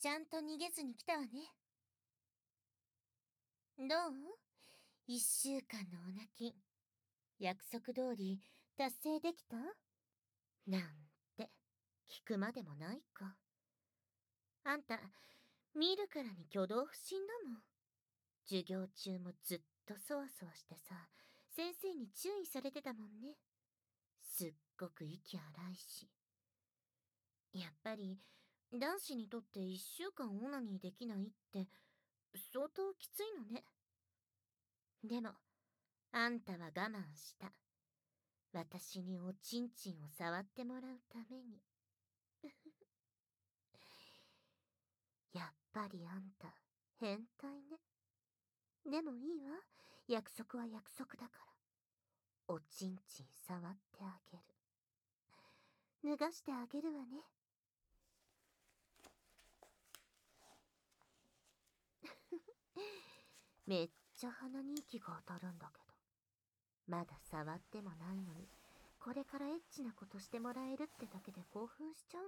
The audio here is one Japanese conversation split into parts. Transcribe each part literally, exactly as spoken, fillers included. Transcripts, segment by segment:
ちゃんと逃げずに来たわね。どう？一週間のお泣き、約束通り達成できた？なんて聞くまでもないか。あんた見るからに挙動不審だもん。授業中もずっとそわそわしてさ、先生に注意されてたもんね。すっごく息荒いし。やっぱり男子にとって一週間オナニーできないって相当きついのね。でもあんたは我慢した。私におちんちんを触ってもらうために。やっぱりあんた変態ね。でもいいわ、約束は約束だから。おちんちん触ってあげる。脱がしてあげるわね。めっちゃ鼻に息が当たるんだけど、まだ触ってもないのにこれからエッチなことしてもらえるってだけで興奮しちゃう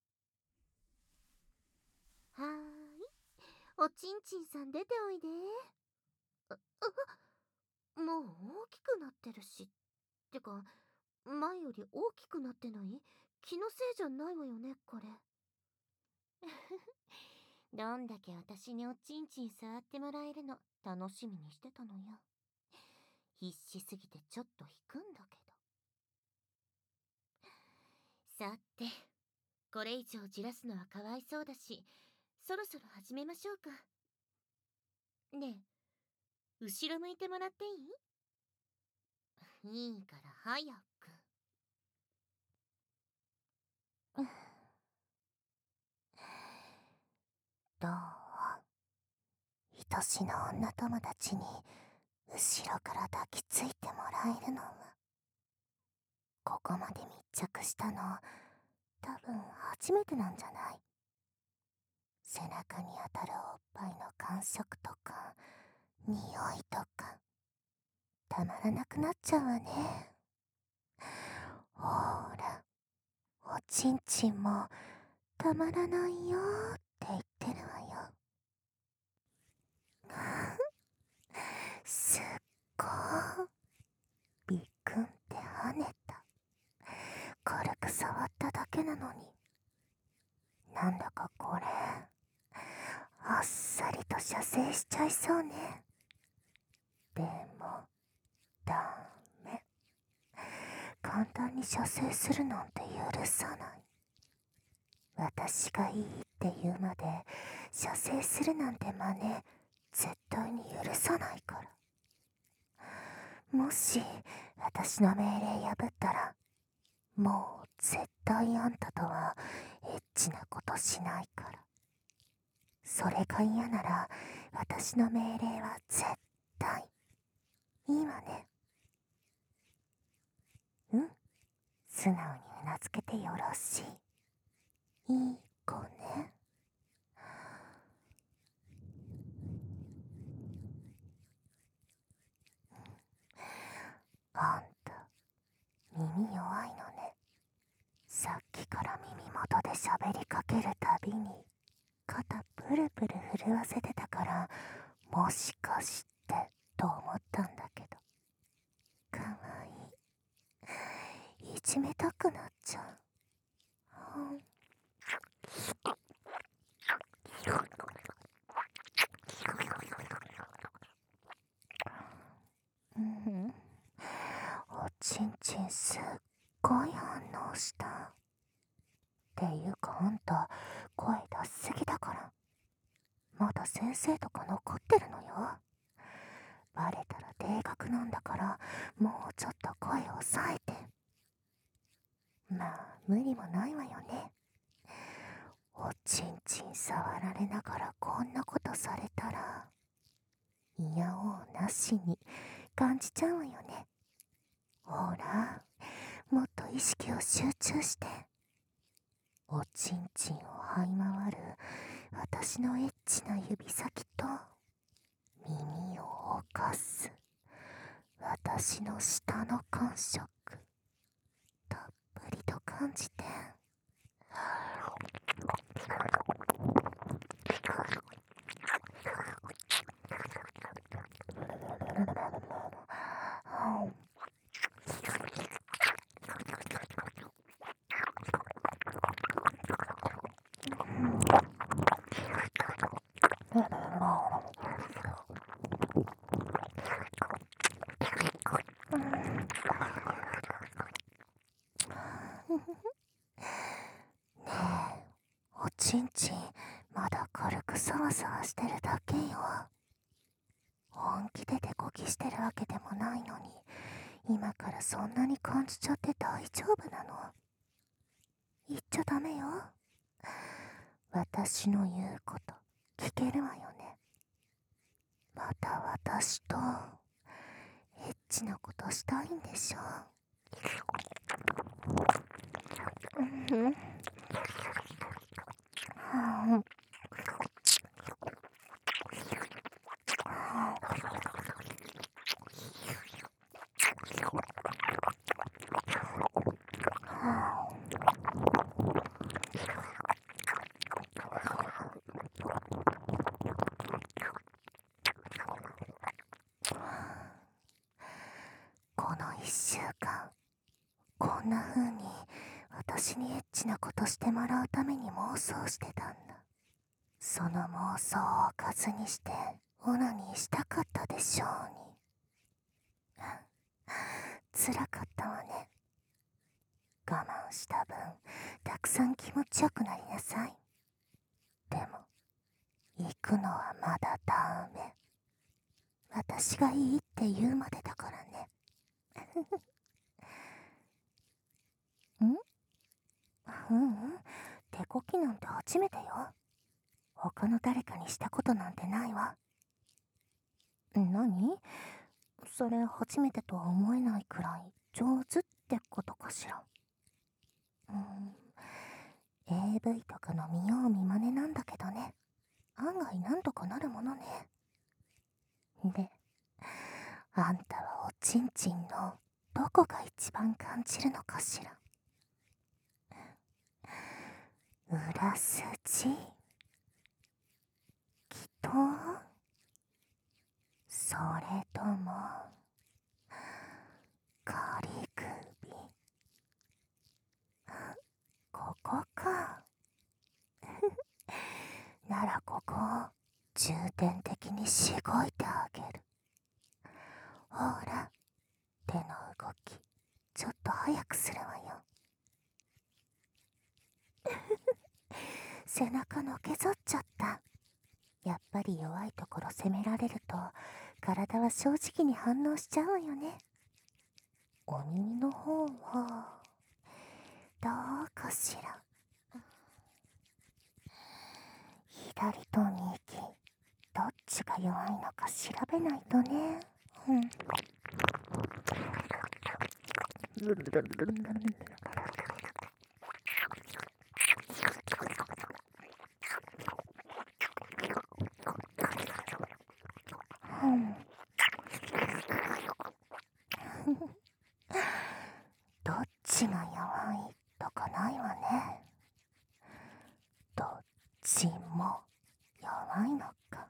の？はーい、おちんちんさん出ておいで。あ、あ、もう大きくなってるし。ってか前より大きくなってない？気のせいじゃないわよね、これ。どんだけ私におちんちん触ってもらえるの楽しみにしてたのよ。必死すぎてちょっと引くんだけど。さて、これ以上じらすのはかわいそうだし、そろそろ始めましょうか。ねえ、後ろ向いてもらっていい？いいから早く。どう？愛しの女友達に後ろから抱きついてもらえるのは、ここまで密着したの多分初めてなんじゃない？背中に当たるおっぱいの感触とか匂いとかたまらなくなっちゃうわね。ほーら、おちんちんもたまらないよーって言ってるわよ。すっごー、びっくんって跳ねた。軽く触っただけなのに。なんだかこれあっさりと射精しちゃいそうね。でもダメ、簡単に射精するなんて許さない。私がいいって言うまで射精するなんて真似絶対に許さないから。もし私の命令破ったら、もう絶対あんたとはエッチなことしないから。それが嫌なら私の命令は絶対いいわね。うん、素直にうなずけてよろしい。いい子ね。あんた耳弱いのね。さっきから耳元で喋りかけるたびに肩プルプル震わせてたから、もしかしてと思ったんだけど。かわいい、いじめたくなっちゃう。うん、おちんちんすっごい反応した。っていうかあんた声出しすぎだから。まだ先生とか残ってるのよ。バレたら低学なんだから、もうちょっと声を抑えて。まあ無理もないわよね。おちんちん触られながらこんなことされたら、いやおうなしに感じちゃうわよね。ほら、もっと意識を集中して。おちんちんを這い回る私のエッチな指先と耳を動かす私の舌の感触、たっぷりと感じて。 ねえ、おちんちんまだ軽くサワサワしてるだけよ。本気で手こきしてるわけでもないのに、今からそんなに感じちゃって大丈夫なの？言っちゃダメよ。私の言うこと聞けるわよね。また私とエッチなことしたいんでしょ？うん、うん、この一週間、こんな風に私にエッチなことしてもらうために妄想してたんだ。その妄想を数にしてオナニーしたかったでしょうに。辛かったわね。我慢した分、たくさん気持ちよくなりなさい。でも、行くのはまだダメ。私がいいって言うまでだからね。ん？ううん、手こきなんて初めてよ。他の誰かにしたことなんてないわ。何？それ初めてとは思えないくらい上手ってことかしら。うん、エーブイ とかの見よう見まねなんだけどね。案外なんとかなるものね。で、あんたはおちんちんのどこが一番感じるのかしら。裏筋？きと？それとも仮首？ここか。ならここを重点的にしごいてあげる。ほら、手の動きちょっと早くするわよ。背中のけぞっちゃった。やっぱり弱いところ責められると体は正直に反応しちゃうわよね。お耳の方はどうかしら。左と右どっちが弱いのか調べないとね。うん。うん、どっちが弱いとかないわね。どっちも弱いのか。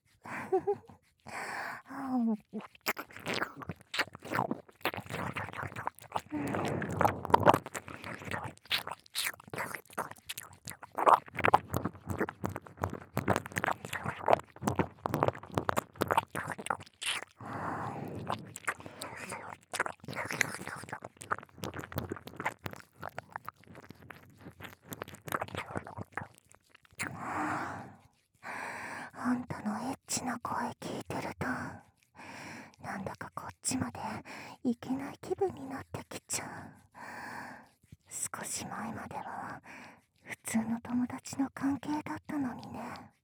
あんたのエッチな声聞いてると、なんだかこっちまでいけない気分になってきちゃう。少し前までは普通の友達の関係だったのにね。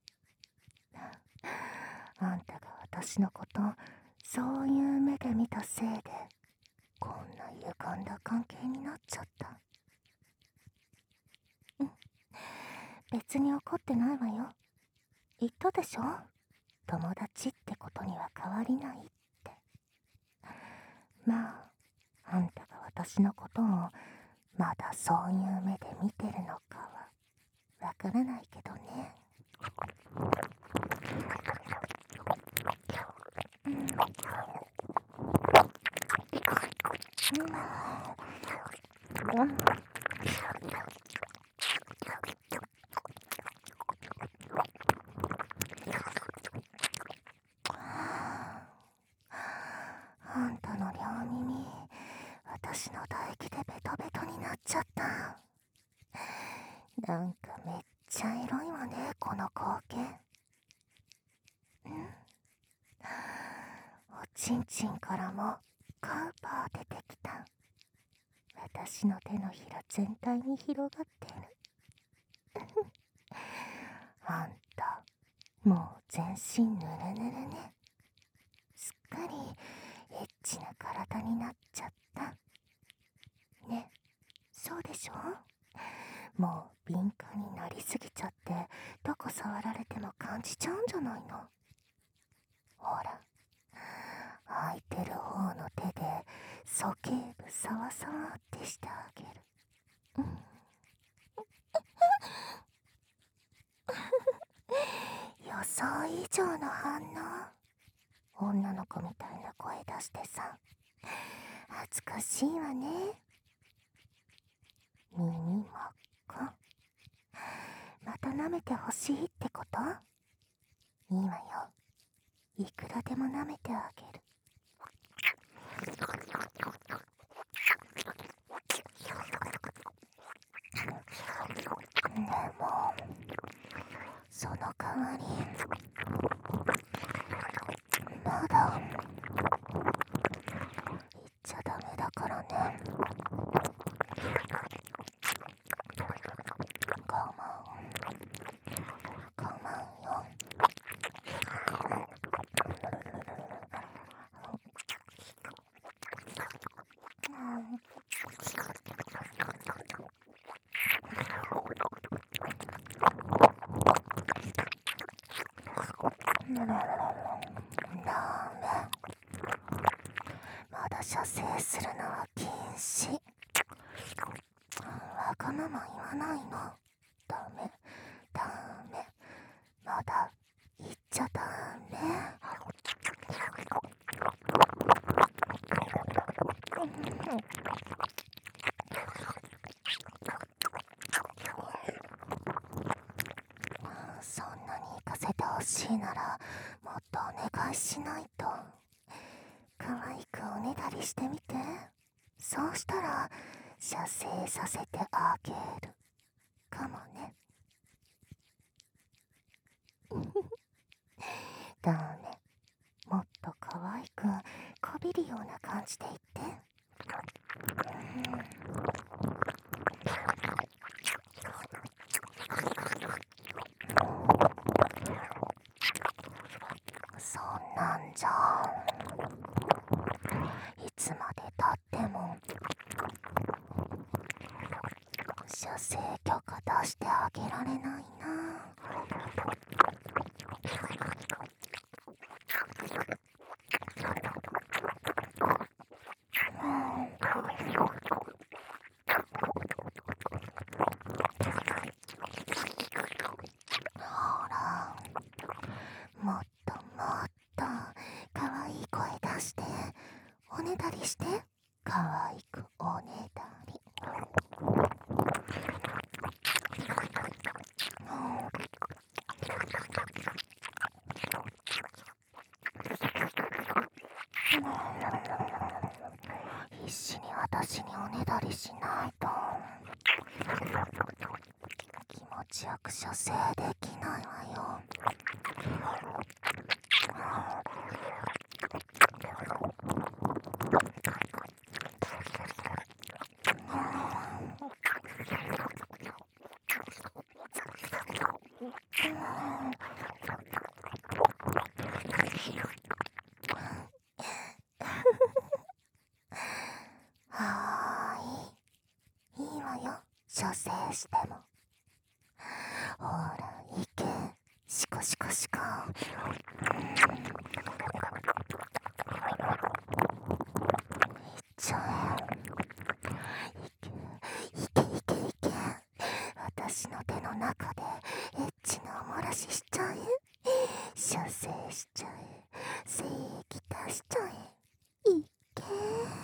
あんたが私のことそういう目で見たせいでこんな歪んだ関係になっちゃった。うん、別に怒ってないわよ。言ったでしょ、友達ってことには変わりないって。まあ、あんたが私のことをまだそういう目で見てるのかはわからないけどね。うん、うん、うん、あんたの両耳、私の唾液でベトベトになっちゃった。 なんかめっちゃエロいわね、この光景。ん？おちんちんからもカウパー出てきた。私の手のひら全体に広がってる。あんた、もう全身ぬるぬるね。すっかりエッチな体になっちゃった。ね、そうでしょ？もう敏感になりすぎちゃって、どこ触られても感じちゃうんじゃないの？ほら、空いてる方の手で鼠径部サワサワってしてあげる。予想以上の反応。女の子みたいな声出してさ、恥ずかしいわね。耳真っ赤。また舐めてほしいってこと？いいわよ。いくらでも舐めてあげる。でも、その代わり、まだ言っちゃダメだからね。我慢我慢よ。ダメ。まだ射精するのは禁止。わがまま言わないの。ダメダメ。まだ言っちゃダメ。そんなに行かせてほしいなら、もっとお願いしないと。可愛くおねだりしてみて。そうしたら射精させてあげるかもね。だね。もっと可愛くこびるような感じで言って。そんなんじゃいつまでたっても射精許可出してあげられないな。ほら、もっともっと可愛い声出しておねだりして。可愛くおねだり。必死に私におねだりしないと気持ちよく射精できないわよ。はーい、いいわよ、射精しても。ほら、いけ、シコシコシコ。いっちゃえ。いけ、いけいけいけ。私の手の中でエッチなおもらししちゃえ。射精しちゃえ。精液出しちゃえ。いけー。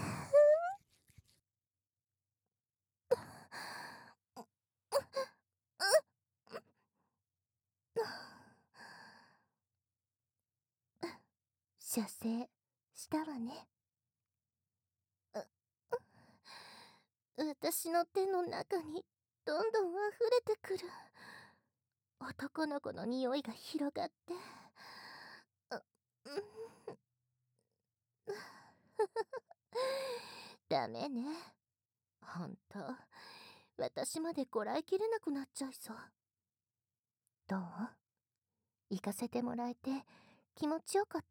射精したわね。私の手の中にどんどん溢れてくる。男の子の匂いが広がって。あ、うん。ダメね。ほんと、私までこらえきれなくなっちゃいそう。どう？行かせてもらえて気持ちよかった？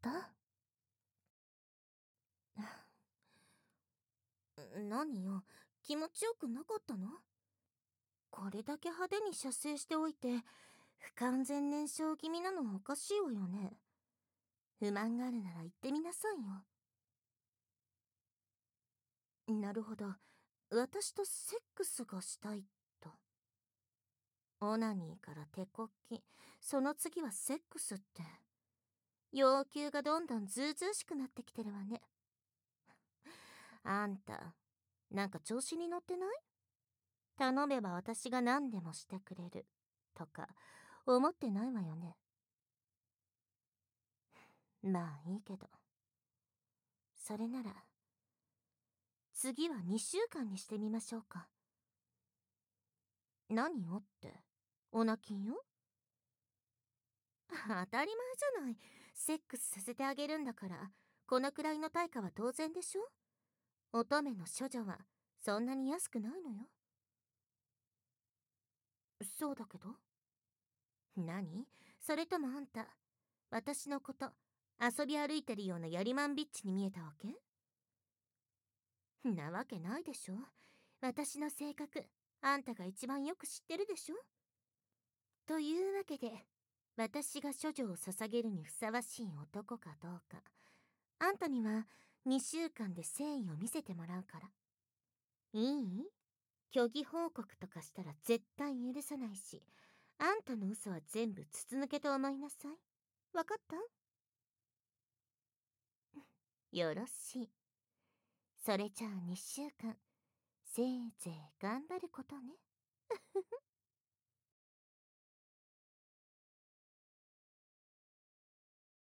何よ、気持ちよくなかったの？これだけ派手に射精しておいて、不完全燃焼気味なのはおかしいわよね。不満があるなら言ってみなさいよ。なるほど。私とセックスがしたいと。オナニーから手こき、その次はセックスって。要求がどんどんずうずうしくなってきてるわね。あんた、なんか調子に乗ってない？頼めば私が何でもしてくれる。とか、思ってないわよね。まあいいけど。それなら、次はにしゅうかんにしてみましょうか。何をって、お泣きよ。当たり前じゃない。セックスさせてあげるんだから、このくらいの対価は当然でしょ。乙女の処女は、そんなに安くないのよ。そうだけど。何？それともあんた、私のこと、遊び歩いてるようなやりまんビッチに見えたわけ？なわけないでしょ。私の性格、あんたが一番よく知ってるでしょ。というわけで、私が処女を捧げるにふさわしい男かどうか、あんたにはにしゅうかんで誠意を見せてもらうから。いい？虚偽報告とかしたら絶対許さないし、あんたの嘘は全部筒抜けと思いなさい。わかった？よろしい。それじゃあにしゅうかん、せいぜい頑張ることね。